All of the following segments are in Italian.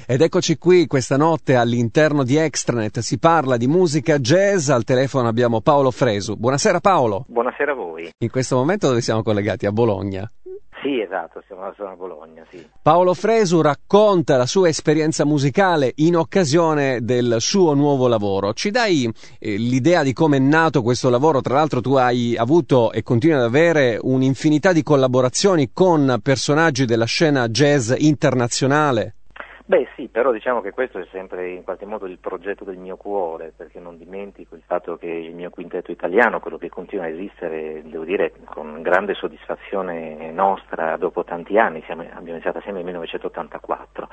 Ed eccoci qui questa notte all'interno di Extranet, si parla di musica jazz, al telefono abbiamo Paolo Fresu. Buonasera Paolo. Buonasera a voi. In questo momento dove siamo collegati? A Bologna? Sì, esatto, siamo a Bologna, sì. Paolo Fresu racconta la sua esperienza musicale in occasione del suo nuovo lavoro. Ci dai l'idea di come è nato questo lavoro? Tra l'altro tu hai avuto e continui ad avere un'infinità di collaborazioni con personaggi della scena jazz internazionale. Beh sì, però diciamo che questo è sempre in qualche modo il progetto del mio cuore, perché non dimentico il fatto che il mio quintetto italiano, quello che continua a esistere, devo dire con grande soddisfazione nostra dopo tanti anni, abbiamo iniziato assieme nel 1984,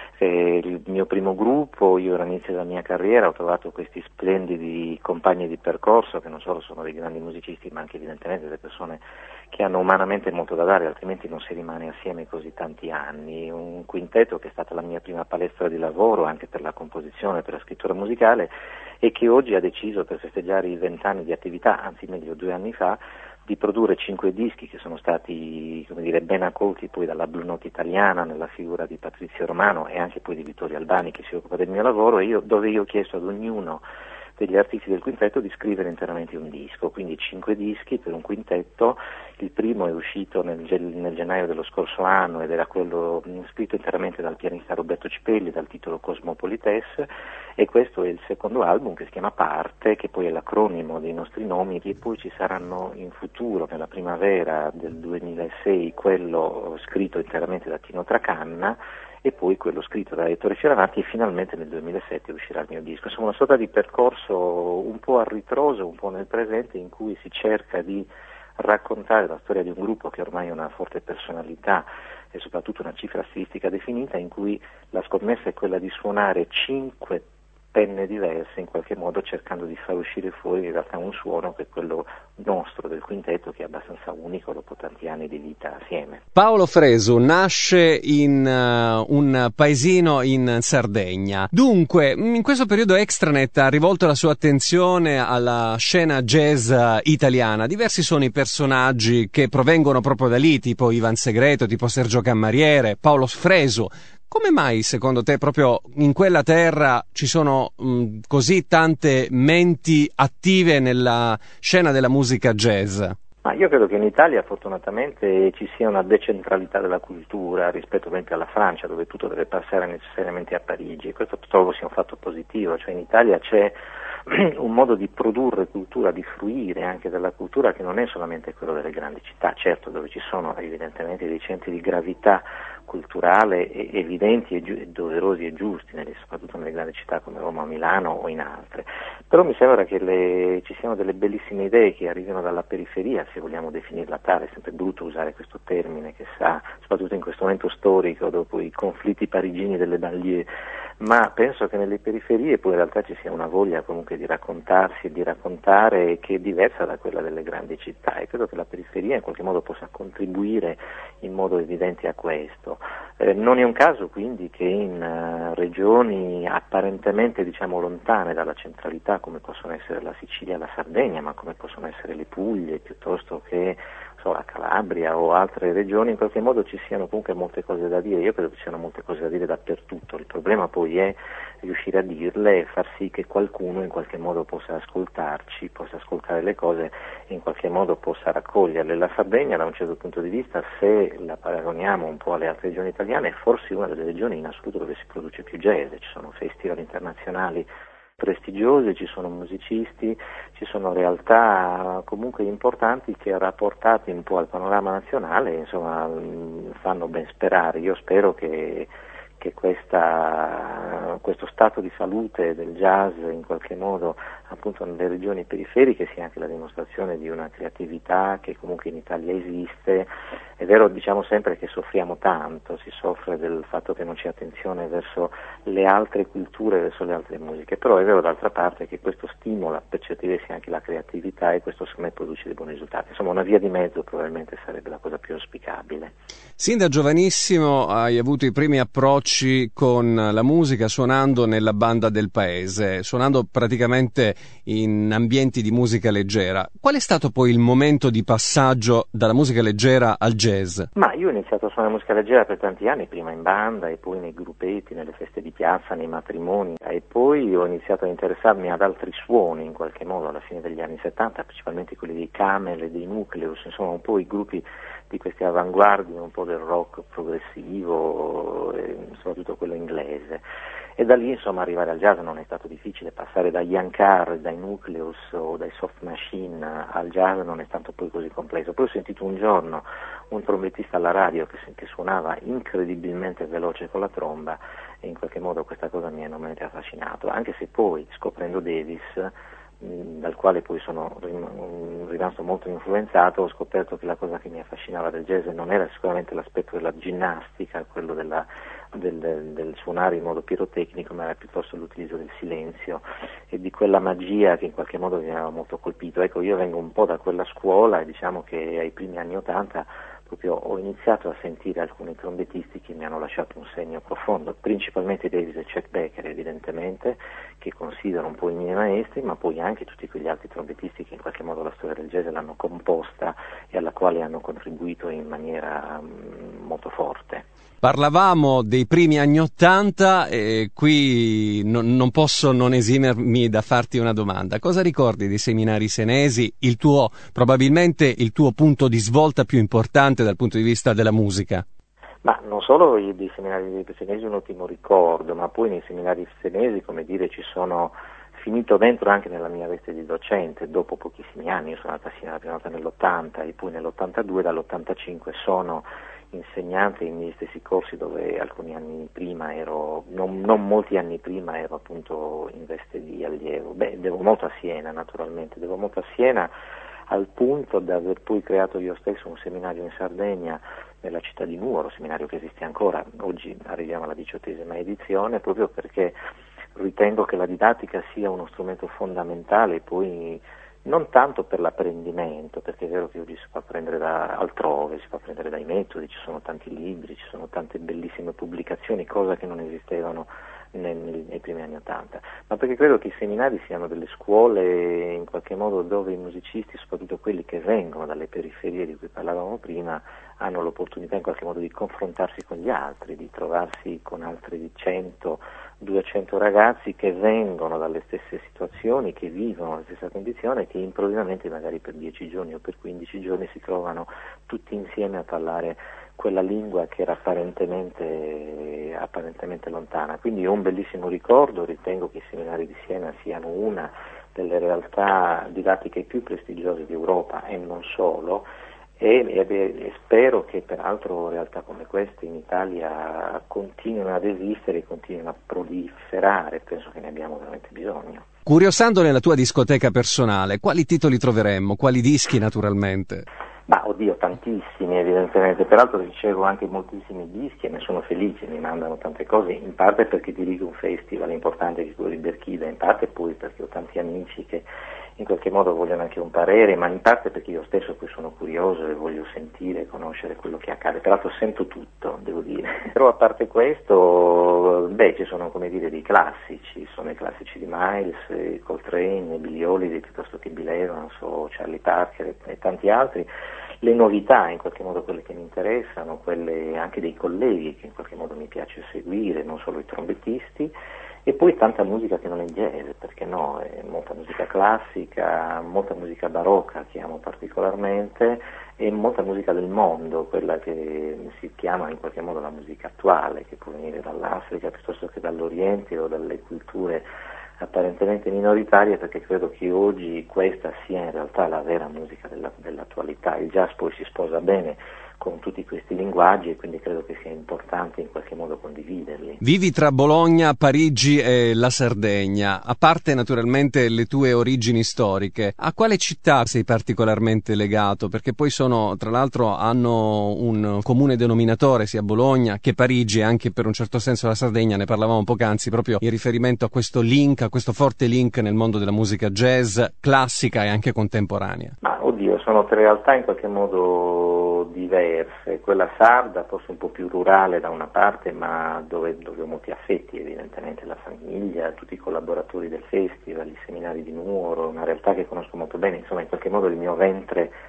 il mio primo gruppo, io all'inizio della mia carriera ho trovato questi splendidi compagni di percorso che non solo sono dei grandi musicisti ma anche evidentemente delle persone che hanno umanamente molto da dare, altrimenti non si rimane assieme così tanti anni. Un quintetto che è stata la mia prima palestra di lavoro anche per la composizione, per la scrittura musicale e che oggi ha deciso per festeggiare i 20 anni di attività, anzi meglio 2 anni fa, di produrre 5 dischi che sono stati, come dire, ben accolti poi dalla Blue Note italiana nella figura di Patrizio Romano e anche poi di Vittorio Albani che si occupa del mio lavoro dove io ho chiesto ad ognuno degli artisti del quintetto di scrivere interamente un disco, quindi 5 dischi per un quintetto. Il primo è uscito nel gennaio dello scorso anno ed era quello scritto interamente dal pianista Roberto Cipelli dal titolo Cosmopolites, e questo è il secondo album che si chiama Parte, che poi è l'acronimo dei nostri nomi, che poi ci saranno in futuro, nella primavera del 2006, quello scritto interamente da Tino Tracanna e poi quello scritto da Ettore Fioravanti, e finalmente nel 2007 uscirà il mio disco. Insomma, una sorta di percorso un po' a ritroso, un po' nel presente, in cui si cerca di raccontare la storia di un gruppo che ormai ha una forte personalità e soprattutto una cifra stilistica definita, in cui la scommessa è quella di suonare 5 penne diverse in qualche modo, cercando di far uscire fuori in realtà un suono che è quello nostro del quintetto, che è abbastanza unico dopo tanti anni di vita assieme. Paolo Fresu nasce in un paesino in Sardegna. Dunque, in questo periodo Extranet ha rivolto la sua attenzione alla scena jazz italiana. Diversi sono i personaggi che provengono proprio da lì, tipo Ivan Segreto, tipo Sergio Cammariere, Paolo Fresu. Come mai, secondo te, proprio in quella terra ci sono così tante menti attive nella scena della musica jazz? Ma io credo che in Italia fortunatamente ci sia una decentralità della cultura rispetto per esempio alla Francia, dove tutto deve passare necessariamente a Parigi, e questo trovo sia un fatto positivo. Cioè in Italia c'è un modo di produrre cultura, di fruire anche della cultura che non è solamente quello delle grandi città, certo dove ci sono evidentemente dei centri di gravità culturale evidenti e doverosi e giusti, soprattutto nelle grandi città come Roma, Milano o in altre, però mi sembra che ci siano delle bellissime idee che arrivano dalla periferia, se vogliamo definirla tale. È sempre brutto usare questo termine che soprattutto in questo momento storico dopo i conflitti parigini delle banlieue, ma penso che nelle periferie poi in realtà ci sia una voglia comunque di raccontarsi e di raccontare che è diversa da quella delle grandi città, e credo che la periferia in qualche modo possa contribuire in modo evidente a questo. Non è un caso quindi che in regioni apparentemente lontane dalla centralità, come possono essere la Sicilia e la Sardegna, ma come possono essere le Puglie piuttosto che la Calabria o altre regioni, in qualche modo ci siano comunque molte cose da dire. Io credo che ci siano molte cose da dire dappertutto, il problema poi è riuscire a dirle e far sì che qualcuno in qualche modo possa ascoltarci, possa ascoltare le cose e in qualche modo possa raccoglierle. La Sardegna da un certo punto di vista, se la paragoniamo un po' alle altre regioni italiane, è forse una delle regioni in assoluto dove si produce più jazz, ci sono festival internazionali prestigiose, ci sono musicisti, ci sono realtà comunque importanti che rapportati un po' al panorama nazionale, insomma, fanno ben sperare. Io spero che questo stato di salute del jazz in qualche modo appunto nelle regioni periferiche sia anche la dimostrazione di una creatività che comunque in Italia esiste. È vero, diciamo sempre che soffriamo tanto, si soffre del fatto che non c'è attenzione verso le altre culture, verso le altre musiche, però è vero d'altra parte che questo stimola per certi versi anche la creatività e questo secondo me produce dei buoni risultati. Insomma, una via di mezzo probabilmente sarebbe la cosa più auspicabile. Sin da giovanissimo hai avuto i primi approcci con la musica suonando nella banda del paese, suonando praticamente in ambienti di musica leggera. Qual è stato poi il momento di passaggio dalla musica leggera al jazz? jazz? Ma io ho iniziato a suonare musica leggera per tanti anni, prima in banda e poi nei gruppetti, nelle feste di piazza, nei matrimoni, e poi ho iniziato a interessarmi ad altri suoni in qualche modo alla fine degli anni 70, principalmente quelli dei Camel e dei Nucleus, insomma un po' i gruppi di questi avanguardi, un po' del rock progressivo, soprattutto quello inglese. E da lì insomma arrivare al jazz non è stato difficile, passare da Ian Carr, dai Nucleus o dai Soft Machine al jazz non è stato poi così complesso. Poi ho sentito un giorno un trombettista alla radio che suonava incredibilmente veloce con la tromba e in qualche modo questa cosa mi ha enormemente affascinato, anche se poi scoprendo Davis, dal quale poi sono rimasto molto influenzato, ho scoperto che la cosa che mi affascinava del jazz non era sicuramente l'aspetto della ginnastica, quello del suonare in modo pirotecnico, ma era piuttosto l'utilizzo del silenzio e di quella magia che in qualche modo mi aveva molto colpito. Ecco, io vengo un po' da quella scuola e diciamo che ai primi anni '80 proprio ho iniziato a sentire alcuni trombettisti che mi hanno lasciato un segno profondo, principalmente Davis e Chet Baker evidentemente, che considero un po' i miei maestri, ma poi anche tutti quegli altri trombettisti che in qualche modo la storia del jazz l'hanno composta e alla quale hanno contribuito in maniera molto forte. Parlavamo dei primi anni '80 e qui non posso non esimermi da farti una domanda. Cosa ricordi dei seminari senesi, probabilmente il tuo punto di svolta più importante dal punto di vista della musica? Ma non solo dei seminari senesi un ottimo ricordo, ma poi nei seminari senesi, come dire, ci sono finito dentro anche nella mia veste di docente, dopo pochissimi anni. Io sono andata a Siena la prima volta nell'80 e poi nell'82, dall'85 sono insegnante nei miei stessi corsi dove alcuni anni prima non molti anni prima ero appunto in veste di allievo. Devo molto a Siena naturalmente, al punto da aver poi creato io stesso un seminario in Sardegna nella città di Nuoro, seminario che esiste ancora, oggi arriviamo alla 18ª edizione, proprio perché ritengo che la didattica sia uno strumento fondamentale, poi non tanto per l'apprendimento, perché è vero che oggi si può apprendere da altrove, si può apprendere dai metodi, ci sono tanti libri, ci sono tante bellissime pubblicazioni, cosa che non esistevano nei primi anni '80, ma perché credo che i seminari siano delle scuole in qualche modo dove i musicisti, soprattutto quelli che vengono dalle periferie di cui parlavamo prima, hanno l'opportunità in qualche modo di confrontarsi con gli altri, di trovarsi con altri 100-200 ragazzi che vengono dalle stesse situazioni, che vivono la stessa condizione e che improvvisamente magari per 10 giorni o per 15 giorni si trovano tutti insieme a parlare quella lingua che era apparentemente lontana. Quindi ho un bellissimo ricordo, ritengo che i seminari di Siena siano una delle realtà didattiche più prestigiose d'Europa e non solo, e spero che peraltro realtà come queste in Italia continuino ad esistere e continuino a proliferare, penso che ne abbiamo veramente bisogno. Curiosando nella tua discoteca personale, quali titoli troveremmo? Quali dischi naturalmente? Ma oddio, tantissimi evidentemente, peraltro ricevo anche moltissimi dischi e ne sono felice, mi mandano tante cose, in parte perché dirigo un festival importante che è quello di Berchida, in parte poi perché ho tanti amici che in qualche modo vogliono anche un parere, ma in parte perché io stesso poi sono curioso e voglio sentire e conoscere quello che accade, peraltro sento tutto, devo dire. Però a parte questo, ci sono come dire dei classici, sono i classici di Miles, Coltrane, Billie Holiday, piuttosto che Bill Evans o Charlie Parker e tanti altri. Le novità, in qualche modo quelle che mi interessano, quelle anche dei colleghi che in qualche modo mi piace seguire, non solo i trombettisti, e poi tanta musica che non è jazz, perché no, è molta musica classica, molta musica barocca che amo particolarmente e molta musica del mondo, quella che si chiama in qualche modo la musica attuale, che può venire dall'Africa piuttosto che dall'Oriente o dalle culture apparentemente minoritarie, perché credo che oggi questa sia in realtà la vera musica dell'attualità. Il jazz poi si sposa bene con tutti questi linguaggi e quindi credo che sia importante in qualche modo condividerli. Vivi tra Bologna, Parigi e la Sardegna. A parte naturalmente le tue origini storiche, a quale città sei particolarmente legato? Perché poi tra l'altro hanno un comune denominatore sia Bologna che Parigi e anche per un certo senso la Sardegna, ne parlavamo poc'anzi, proprio in riferimento a questo link, a questo forte link nel mondo della musica jazz classica e anche contemporanea. Ma oddio, sono tre realtà in qualche modo diverse, quella sarda forse un po' più rurale da una parte, ma dove ho molti affetti, evidentemente la famiglia, tutti i collaboratori del festival, i seminari di Nuoro, una realtà che conosco molto bene, insomma in qualche modo il mio ventre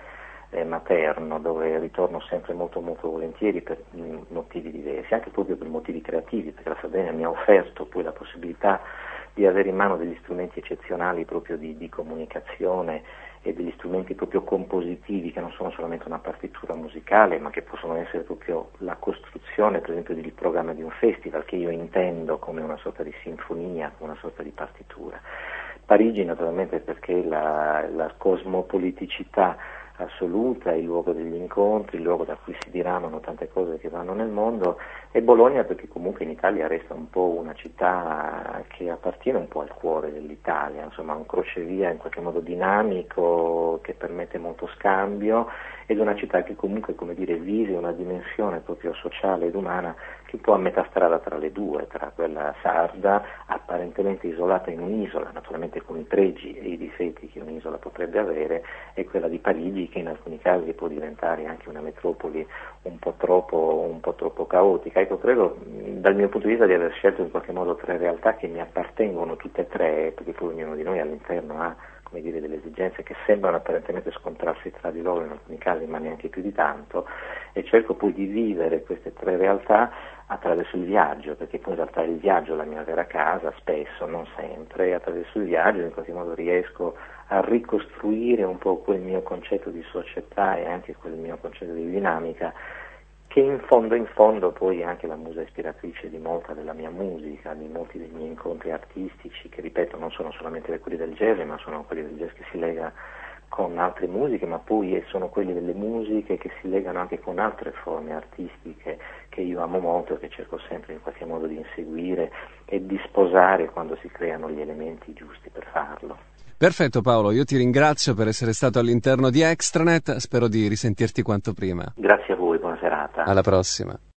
materno, dove ritorno sempre molto molto volentieri per motivi diversi, anche proprio per motivi creativi, perché la Sardegna mi ha offerto poi la possibilità di avere in mano degli strumenti eccezionali proprio di comunicazione e degli strumenti proprio compositivi, che non sono solamente una partitura musicale, ma che possono essere proprio la costruzione, per esempio, del programma di un festival, che io intendo come una sorta di sinfonia, come una sorta di partitura. Parigi naturalmente perché la cosmopoliticità assoluta, il luogo degli incontri, il luogo da cui si diramano tante cose che vanno nel mondo, e Bologna perché comunque in Italia resta un po' una città che appartiene un po' al cuore dell'Italia, insomma un crocevia in qualche modo dinamico che permette molto scambio, ed una città che comunque, come dire, vive una dimensione proprio sociale ed umana che un po' a metà strada tra le due, tra quella sarda apparentemente isolata in un'isola, naturalmente con i pregi e i difetti che un'isola potrebbe avere, e quella di Parigi che in alcuni casi può diventare anche una metropoli un po' troppo caotica. Ecco, credo dal mio punto di vista di aver scelto in qualche modo tre realtà che mi appartengono tutte e tre, perché poi ognuno di noi all'interno ha, come dire, delle esigenze che sembrano apparentemente scontrarsi tra di loro in alcuni casi, ma neanche più di tanto, e cerco poi di vivere queste tre realtà attraverso il viaggio, perché poi in realtà il viaggio è la mia vera casa, spesso, non sempre, e attraverso il viaggio in qualche modo riesco a ricostruire un po' quel mio concetto di società e anche quel mio concetto di dinamica, che in fondo poi è anche la musa ispiratrice di molta della mia musica, di molti dei miei incontri artistici, che ripeto non sono solamente quelli del jazz, ma sono quelli del jazz che si lega con altre musiche, ma poi sono quelli delle musiche che si legano anche con altre forme artistiche che io amo molto e che cerco sempre in qualche modo di inseguire e di sposare quando si creano gli elementi giusti per farlo. Perfetto Paolo, io ti ringrazio per essere stato all'interno di Extranet, spero di risentirti quanto prima. Grazie a voi, buona serata. Alla prossima.